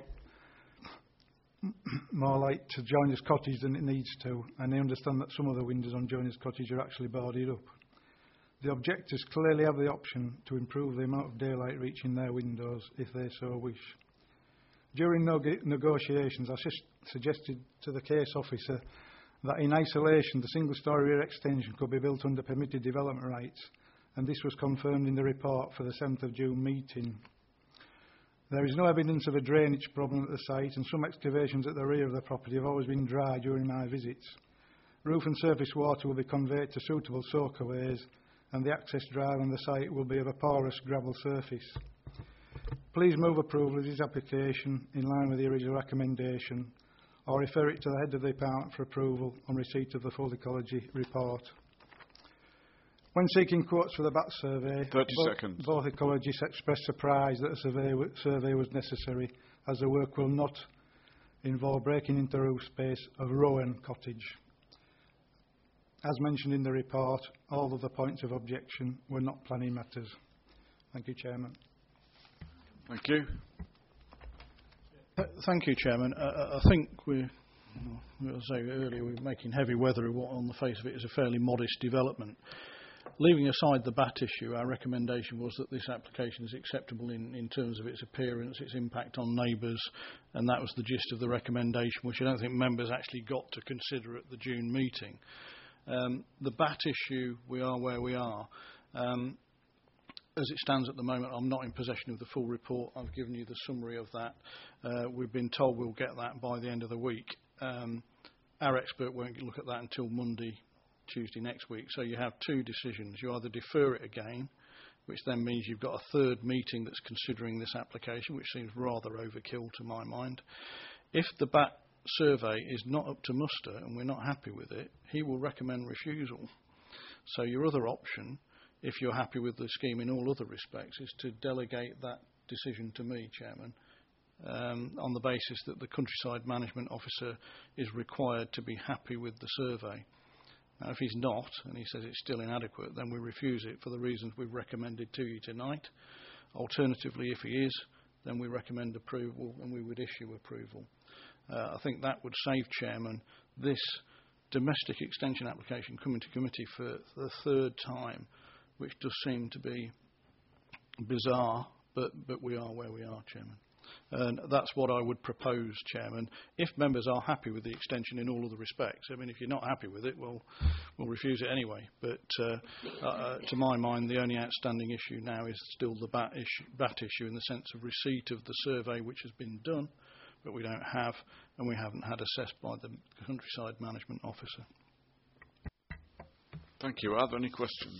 more light to Joiner's Cottage than it needs to, and I understand that some of the windows on Joiner's Cottage are actually boarded up. The objectors clearly have the option to improve the amount of daylight reaching their windows if they so wish. During no- negotiations, I su- suggested to the case officer that in isolation the single-storey rear extension could be built under permitted development rights, and this was confirmed in the report for the seventh of June meeting. There is no evidence of a drainage problem at the site, and some excavations at the rear of the property have always been dry during my visits. Roof and surface water will be conveyed to suitable soakaways, and the access drive on the site will be of a porous gravel surface. Please move approval of this application in line with the original recommendation, or refer it to the head of the department for approval on receipt of the full ecology report. When seeking quotes for the bat survey,
thirty
both,
seconds.
both ecologists expressed surprise that a survey, w- survey was necessary, as the work will not involve breaking into roof space of Rowan Cottage. As mentioned in the report, all of the points of objection were not planning matters. Thank you, Chairman.
Thank you.
Uh, thank you, Chairman. Uh, I think we're, as I said earlier, we're making heavy weather of what on the face of it is a fairly modest development. Leaving aside the bat issue, our recommendation was that this application is acceptable in, in terms of its appearance, its impact on neighbours, and that was the gist of the recommendation, which I don't think members actually got to consider at the June meeting. Um, the bat issue, we are where we are. Um, as it stands at the moment, I'm not in possession of the full report. I've given you the summary of that. Uh, we've been told we'll get that by the end of the week. Um, our expert won't look at that until Monday, Tuesday next week. So you have two decisions. You either defer it again, which then means you've got a third meeting that's considering this application, which seems rather overkill to my mind. If the bat survey is not up to muster and we're not happy with it, he will recommend refusal. So your other option, if you're happy with the scheme in all other respects, is to delegate that decision to me, Chairman, um, on the basis that the Countryside Management Officer is required to be happy with the survey. Now, if he's not, and he says it's still inadequate, then we refuse it for the reasons we've recommended to you tonight. Alternatively, if he is, then we recommend approval and we would issue approval. Uh, I think that would save, Chairman, this domestic extension application coming to committee for the third time, which does seem to be bizarre, but, but we are where we are, Chairman. And that's what I would propose, Chairman, if members are happy with the extension in all other respects. I mean, if you're not happy with it, well, we'll refuse it anyway. But uh, uh, to my mind, the only outstanding issue now is still the bat issue, bat issue in the sense of receipt of the survey which has been done, but we don't have, and we haven't had assessed by the Countryside Management Officer.
Thank you. Are there any questions?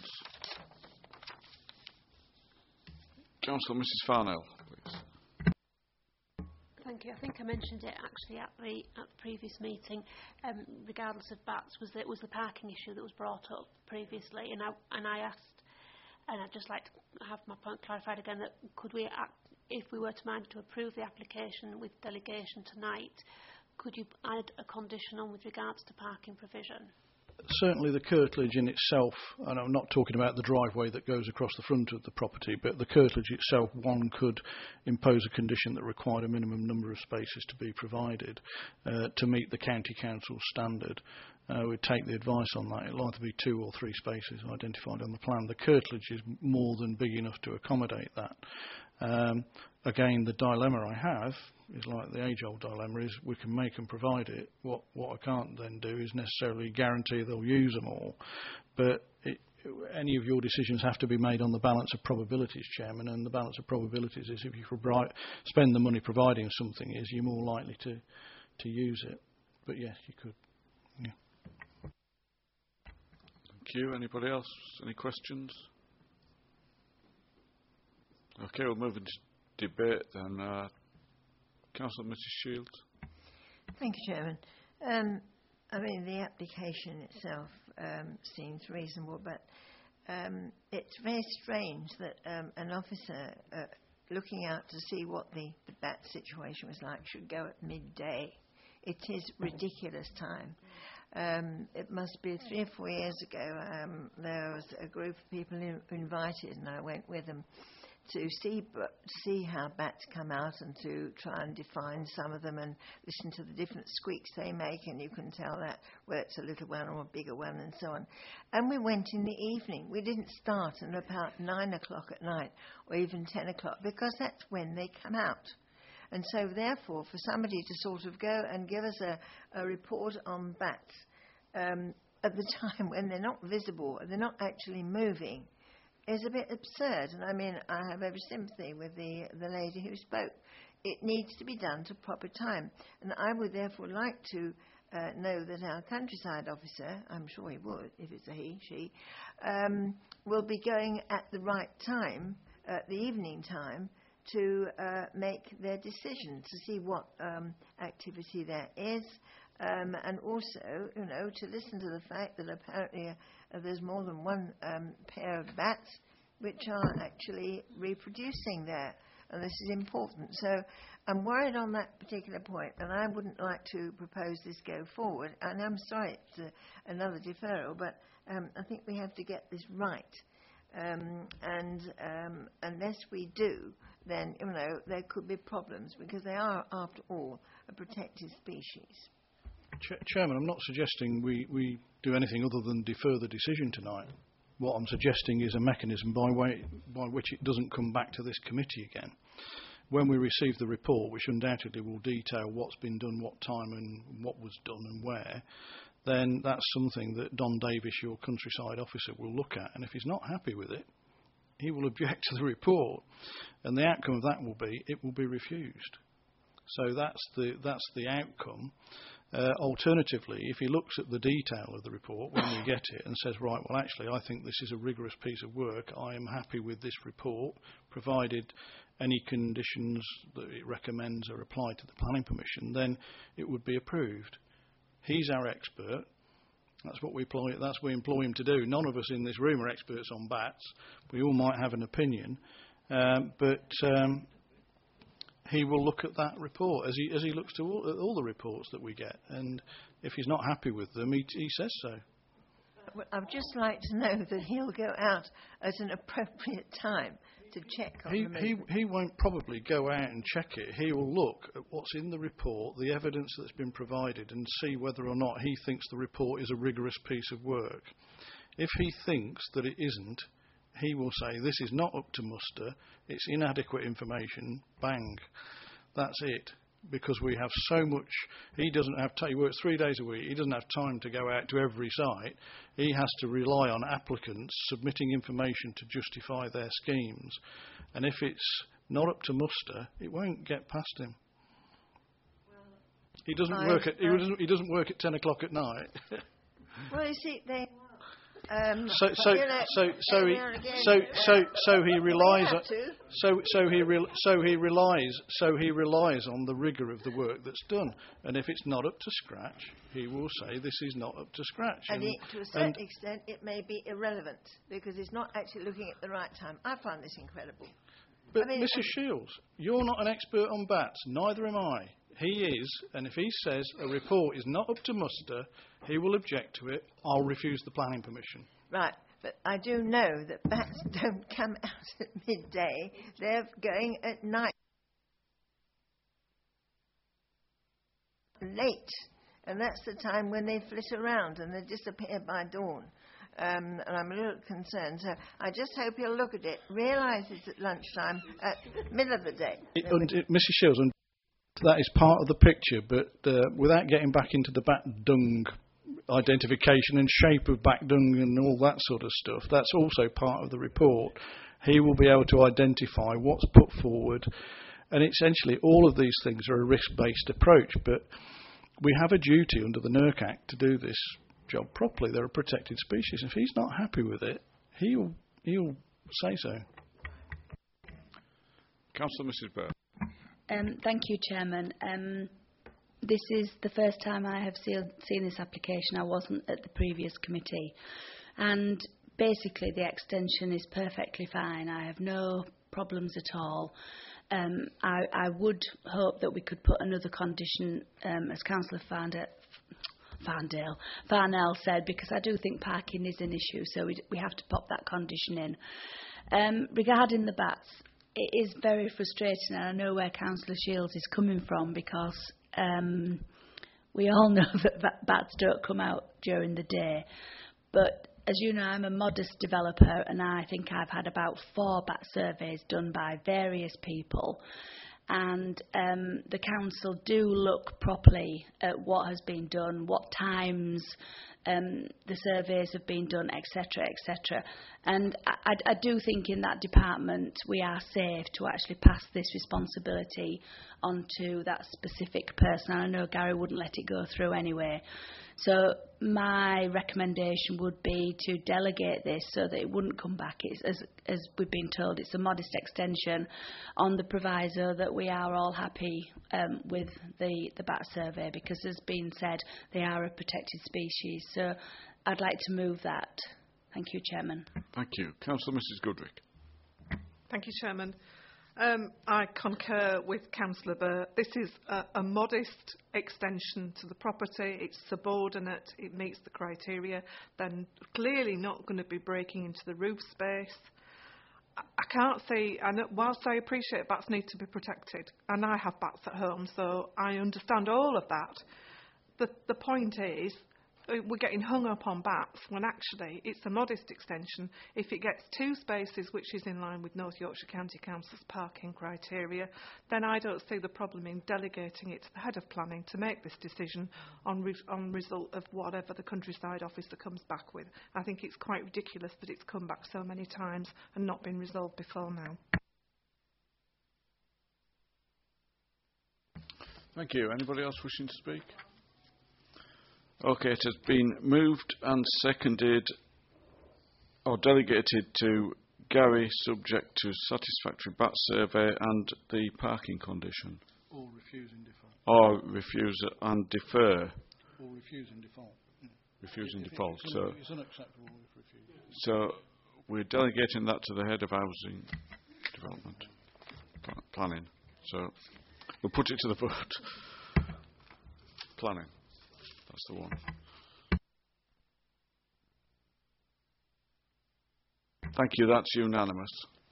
Councillor Missus Farnell, please.
Thank you. I think I mentioned it actually at the at the previous meeting. Um, regardless of bats, was that was the parking issue that was brought up previously, and I and I asked, and I'd just like to have my point clarified again, that could we act, if we were to mind to approve the application with delegation tonight, could you add a condition on with regards to parking provision?
Certainly the curtilage in itself, and I'm not talking about the driveway that goes across the front of the property, but the curtilage itself, one could impose a condition that required a minimum number of spaces to be provided uh, to meet the county council standard. Uh, we'd take the advice on that. It'll either be two or three spaces identified on the plan. The curtilage is more than big enough to accommodate that. Um, again, the dilemma I have is like the age-old dilemma, is we can make and provide it. What, what I can't then do is necessarily guarantee they'll use them all. But it, any of your decisions have to be made on the balance of probabilities, Chairman, and the balance of probabilities is if you provide, spend the money providing something, is you're more likely to, to use it. But yes, you could. Yeah.
Thank you. Anybody else? Any questions? Okay, we'll move into debate then. Uh, Councillor Missus Shields.
Thank you, Chairman. Um, I mean, the application itself um, seems reasonable, but um, it's very strange that um, an officer uh, looking out to see what the, the bat situation was like should go at midday. It is ridiculous time. Um, it must be three or four years ago, um, there was a group of people in, invited, and I went with them to see see how bats come out and to try and define some of them and listen to the different squeaks they make, and you can tell that whether it's a little one or a bigger one and so on. And we went in the evening. We didn't start until about nine o'clock at night or even ten o'clock, because that's when they come out. And so therefore, for somebody to sort of go and give us a, a report on bats um, at the time when they're not visible, they're not actually moving, is a bit absurd. And I mean, I have every sympathy with the, the lady who spoke. It needs to be done to proper time. And I would therefore like to uh, know that our countryside officer, I'm sure he would, if it's a he, she, um, will be going at the right time, at the evening time, to uh, make their decision, to see what um, activity there is, um, and also, you know, to listen to the fact that apparently uh, there's more than one um, pair of bats which are actually reproducing there, and this is important. So I'm worried on that particular point, and I wouldn't like to propose this go forward, and I'm sorry it's a, another deferral, but um, I think we have to get this right. Um, and um, unless we do, then, you know, there could be problems, because they are, after all, a protected species.
Ch- Chairman, I'm not suggesting we, we do anything other than defer the decision tonight. What I'm suggesting is a mechanism by, way, by which it doesn't come back to this committee again. When we receive the report, which undoubtedly will detail what's been done, what time and what was done and where, then that's something that Don Davis, your countryside officer, will look at. And if he's not happy with it, he will object to the report. And the outcome of that will be, it will be refused. So that's the, that's the outcome. Uh, alternatively, if he looks at the detail of the report when we get it and says, right, well, actually, I think this is a rigorous piece of work, I am happy with this report, provided any conditions that it recommends are applied to the planning permission, then it would be approved. He's our expert. That's what we employ, that's what we employ him to do. None of us in this room are experts on bats. We all might have an opinion, um, but um, he will look at that report as he as he looks to all, at all the reports that we get. And if he's not happy with them, he, he says so.
Well, I'd just like to know that he'll go out at an appropriate time to check on
he,
the
he,
movement.
he won't probably go out and check it. He will look at what's in the report, the evidence that's been provided, and see whether or not he thinks the report is a rigorous piece of work. If he thinks that it isn't, he will say, this is not up to muster, it's inadequate information, bang. That's it. Because we have so much, he doesn't have time, he works three days a week, he doesn't have time to go out to every site. He has to rely on applicants submitting information to justify their schemes. And if it's not up to muster, it won't get past him.
Well,
he doesn't
I,
work at he
I,
doesn't, he doesn't work at ten o'clock at night.
Well, you see, they... Um,
so, so,
you know,
so, so, he,
again,
so, so, so he relies on,
to.
so, so he, re, so he relies, so he relies on the rigour of the work that's done. And if it's not up to scratch, he will say this is not up to scratch.
And,
and
it, to a certain extent, it may be irrelevant because it's not actually looking at the right time. I find this incredible.
But,
I mean,
Missus Shields, you're not an expert on bats, neither am I. He is, and if he says a report is not up to muster, he will object to it. I'll refuse the planning permission.
Right, but I do know that bats don't come out at midday. They're going at night. Late. And that's the time when they flit around and they disappear by dawn. Um, and I'm a little concerned. So I just hope you'll look at it, realise it's at lunchtime, at middle of the day.
It, and, it, Missus Shields, and that is part of the picture, but uh, without getting back into the bat dung identification and shape of bat dung and all that sort of stuff, that's also part of the report. He will be able to identify what's put forward, and essentially all of these things are a risk-based approach, but we have a duty under the N E R C Act to do this job properly. They're a protected species. If he's not happy with it, he'll, he'll say so.
Councillor Missus Byrne.
Um, thank you, Chairman. Um, this is the first time I have see, seen this application. I wasn't at the previous committee. And basically the extension is perfectly fine. I have no problems at all. Um, I, I would hope that we could put another condition, um, as Councillor Farndale, Farndale, Farnell said, because I do think parking is an issue, so we, we have to pop that condition in. Um, regarding the bats, it is very frustrating, and I know where Councillor Shields is coming from, because um, we all know that bats don't come out during the day. But as you know, I'm a modest developer, and I think I've had about four bat surveys done by various people. And um, the council do look properly at what has been done, what times um, the surveys have been done, et cetera, et cetera. And I, I do think in that department we are safe to actually pass this responsibility onto that specific person. I know Gary wouldn't let it go through anyway. So my recommendation would be to delegate this so that it wouldn't come back. It's, as, as we've been told, it's a modest extension on the proviso that we are all happy um, with the, the bat survey, because as been said, they are a protected species. So I'd like to move that. Thank you, Chairman.
Thank you. Councillor Missus Goodrick.
Thank you, Chairman. Um, I concur with Councillor Burr. This is a, a modest extension to the property. It's subordinate. It meets the criteria. They're clearly not going to be breaking into the roof space. I, I can't see, and whilst I appreciate bats need to be protected, and I have bats at home, so I understand all of that, the, the point is, we're getting hung up on bats when actually it's a modest extension. If it gets two spaces, which is in line with North Yorkshire County Council's parking criteria, then I don't see the problem in delegating it to the head of planning to make this decision on, re on result of whatever the countryside officer comes back with. I think it's quite ridiculous that it's come back so many times and not been resolved before now.
Thank you. Anybody else wishing to speak? Okay, it has been moved and seconded or delegated to Gary, subject to satisfactory bat survey and the parking condition.
Or refuse and default.
Or refuse and defer.
Or refuse and default. Yeah.
Refuse and
If
default.
It's,
so,
it's unacceptable if refused.
So we're delegating that to the head of housing development pl planning. So we'll put it to the vote. Planning. That's the one. Thank you, that's unanimous.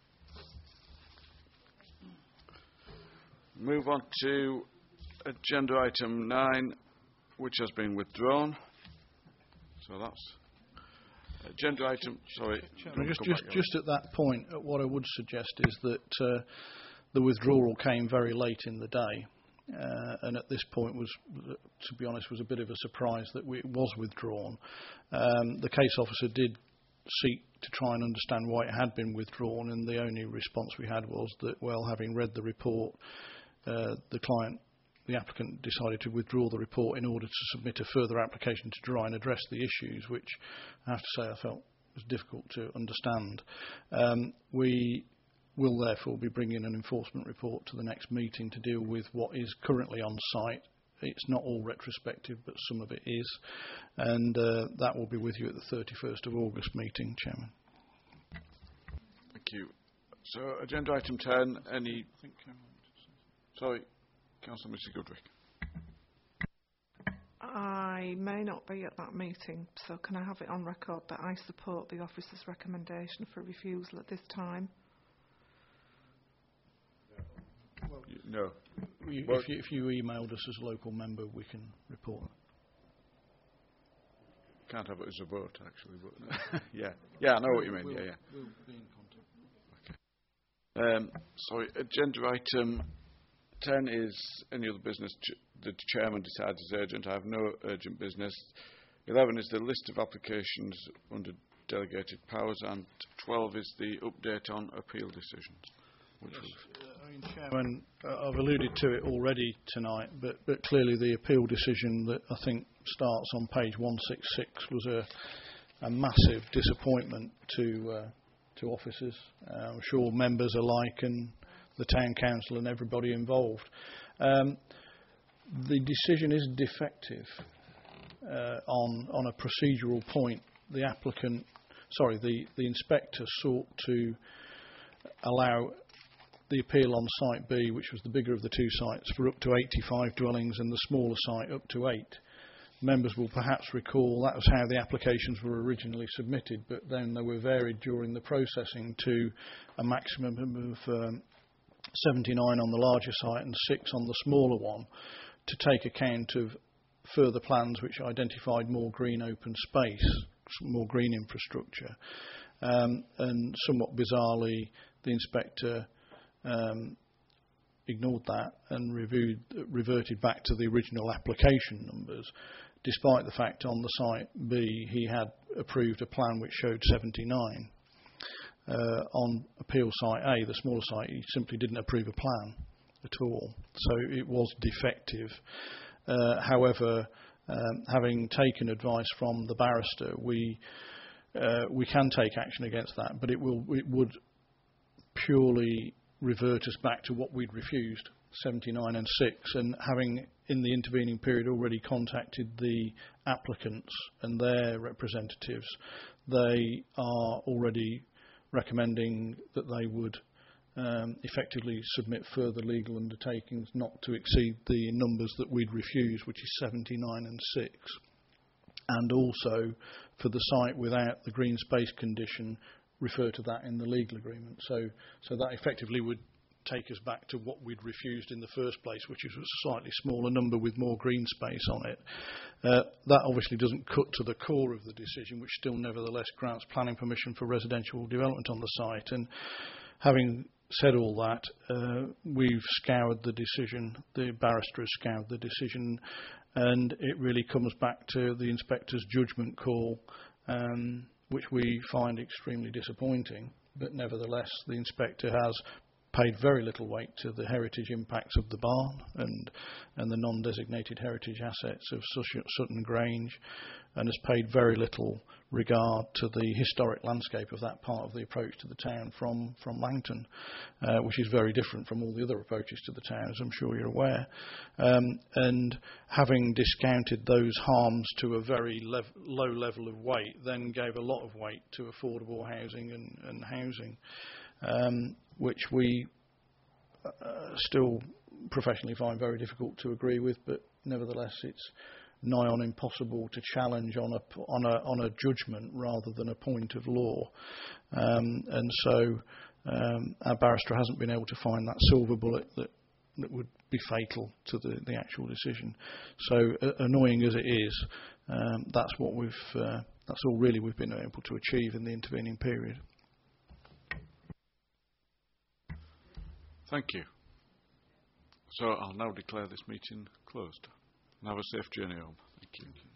Move on to agenda item nine, which has been withdrawn. So that's agenda item, sorry.
Chairman, just, just, just at that point, uh, what I would suggest is that uh, the withdrawal came very late in the day. Uh, and at this point was, to be honest, was a bit of a surprise that we, it was withdrawn. Um, the case officer did seek to try and understand why it had been withdrawn, and the only response we had was that, well, having read the report, uh, the client, the applicant, decided to withdraw the report in order to submit a further application to try and address the issues, which I have to say I felt was difficult to understand. Um, we will therefore be bringing an enforcement report to the next meeting to deal with what is currently on site. It's not all retrospective, but some of it is, and uh, that will be with you at the thirty-first of August meeting, Chairman.
Thank you. So, agenda item ten, any... Sorry, Councillor Mister Goodwick.
I may not be at that meeting, so can I have it on record that I support the officer's recommendation for refusal at this time?
Well,
no.
You,
Well,
if, you, if you emailed us as a local member, we can report that.
Can't have it as a vote, actually. But yeah, yeah, I know what you mean.
We'll,
yeah, yeah.
We'll be in contact.
Um, sorry, agenda item ten is any other business ch- the chairman decides is urgent. I have no urgent business. eleven is the list of applications under delegated powers, and twelve is the update on appeal decisions. Which
Yes,
was
uh, I mean, Chairman, uh, I've alluded to it already tonight, but, but clearly the appeal decision that I think starts on page one sixty-six was a, a massive disappointment to uh, to officers. Uh, I'm sure members alike and the town council and everybody involved. Um, the decision is defective uh, on on a procedural point. The applicant, sorry, the, the inspector sought to allow the appeal on site B, which was the bigger of the two sites, for up to eighty-five dwellings, and the smaller site up to eight. Members will perhaps recall that was how the applications were originally submitted, but then they were varied during the processing to a maximum of um, seventy-nine on the larger site and six on the smaller one, to take account of further plans which identified more green open space, more green infrastructure. Um, and somewhat bizarrely, the inspector um, ignored that and reviewed, reverted back to the original application numbers, despite the fact on the site B he had approved a plan which showed seventy-nine. Uh, on appeal site A, the smaller site, he simply didn't approve a plan at all. So it was defective. Uh, however, um, having taken advice from the barrister, we uh, we can take action against that, but it will it would purely revert us back to what we'd refused, seventy-nine and six, and having in the intervening period already contacted the applicants and their representatives, they are already recommending that they would um, effectively submit further legal undertakings not to exceed the numbers that we'd refused, which is seventy-nine and six. And also, for the site without the green space condition, refer to that in the legal agreement. So, so that effectively would take us back to what we'd refused in the first place, which is a slightly smaller number with more green space on it. Uh, that obviously doesn't cut to the core of the decision, which still nevertheless grants planning permission for residential development on the site. And having said all that, uh, we've scoured the decision, the barrister has scoured the decision, and it really comes back to the inspector's judgment call, um, which we find extremely disappointing. But nevertheless, the inspector has paid very little weight to the heritage impacts of the barn and and the non-designated heritage assets of Sutton Grange, and has paid very little regard to the historic landscape of that part of the approach to the town from, from Langton, uh, which is very different from all the other approaches to the town, as I'm sure you're aware. Um, and having discounted those harms to a very lev- low level of weight, then gave a lot of weight to affordable housing and, and housing. Um, which we uh, still professionally find very difficult to agree with, but nevertheless it's nigh on impossible to challenge on a on a on a judgment rather than a point of law. Um, and so um, our barrister hasn't been able to find that silver bullet that that would be fatal to the, the actual decision. So uh, annoying as it is, um, that's what we've uh, that's all really we've been able to achieve in the intervening period.
Thank you. So I'll now declare this meeting closed. And have a safe journey home. Thank you. Thank you.